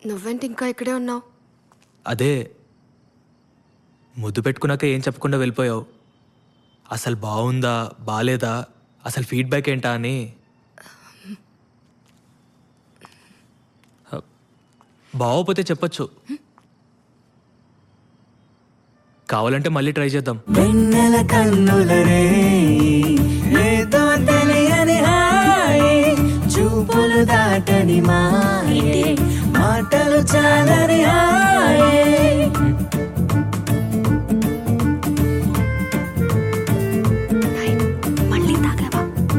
నువ్వేంటి ఇంకా ఇక్కడే ఉన్నావు? అదే ముద్దు పెట్టుకున్నాక ఏం చెప్పకుండా వెళ్ళిపోయావు. అసలు బాగుందా బాలేదా అసలు ఫీడ్బ్యాక్ ఏంటా అని. బాగోపోతే చెప్పొచ్చు, కావాలంటే మళ్ళీ ట్రై చేద్దాం. వెన్నెల కన్నులరే ఏదో తెలియని హాయి, చూపులు దాటని మాయే, మాటలు చాలని హాయే. మళ్ళీ తాగావా?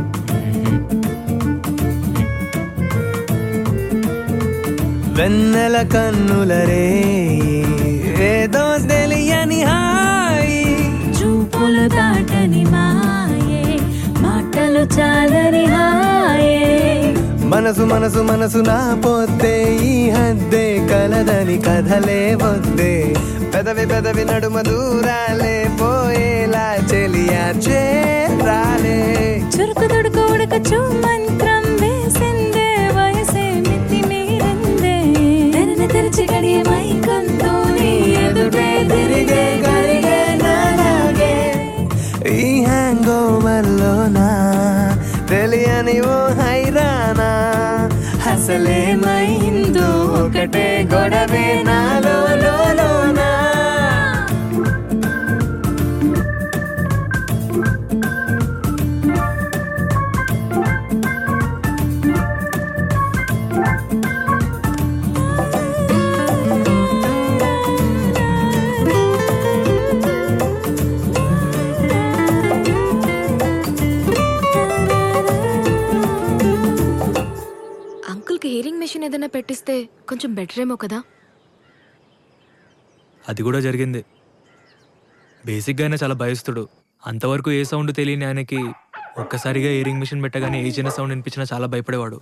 వెన్నెల కన్నులరే ఏదో తెలియని హాయి, చూపులు దాటని మాయే, మాటలు చాలని హాయే. మనసు మనసు మనసు నా పోతే ఈ హద్దే కలదని కథలే వద్దే, పెదవి పెదవి నడుమ దూరాలే పోయేలా చెలియా చేరాలే. చురుకు తుడుకు ఉడకచు మంత్రం వేసిందే, వయసే మితి మీరిందే, తెరని తెరిచి గడియ మైకంతో నీ ఎదుటే తిరిగే గరిగే నాలాగే. ఈ హ్యాంగ్ ఓవర్లోనా తెలియని ఓ హైరానా, అసలేమైందో ఒకటే గొడవే నాలో లోనా. అంకుల్కి హియరింగ్ మెషిన్ ఏదైనా పెట్టిస్తే కొంచెం బెటర్ ఏమో కదా? అది కూడా జరిగింది. బేసిక్గా అయినా చాలా భయస్తుడు. అంతవరకు ఏ సౌండ్ తెలియని ఆయనకి ఒక్కసారిగా ఇయరింగ్ మిషన్ పెట్టగానే ఏ చిన్న సౌండ్ వినిపించినా చాలా భయపడేవాడు.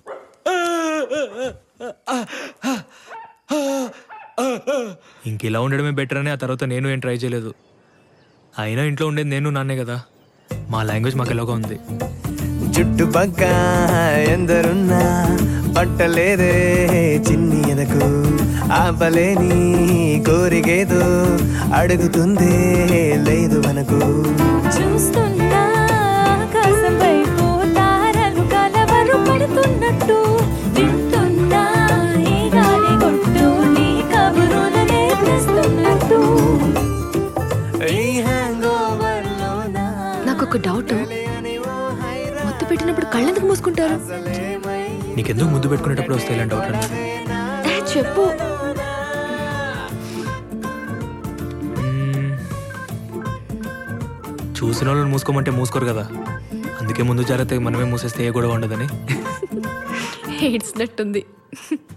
ఇంక ఇలా ఉండడమే బెటర్ అని ఆ తర్వాత నేను ఏం ట్రై చేయలేదు. అయినా ఇంట్లో ఉండేది నేను నాన్నే కదా, మా లాంగ్వేజ్ మాకు ఎలాగో ఉంది. చుట్టుపక్క ఎందరున్నా పట్టలేదే చిన్ని ఎదకు, ఆపలేని కోరికేదో అడుగుతుందే లేదు మనకు. చూస్తున్నా ఆకాశం వైపు తారలు కలవరు పడుతున్నట్టు, వింటున్నా ఈ గాలి కొట్టు నీ కబురులనే తెస్తున్నట్టు. నాకొక డౌట్, ముద్దు పెట్టినప్పుడు కళ్ళెందుకు మూసుకుంటారు? నీకెందుకు ముద్దు పెట్టుకునేటప్పుడు వస్తే ఇలాంటి డౌట్లు? చెప్పు. చూసిన వాళ్ళని మూసుకోమంటే మూసుకోరు కదా, అందుకే ముందు జాగ్రత్తగా మనమే మూసేస్తే ఏ గొడవ ఉండదని ఏడ్చినట్టుంది.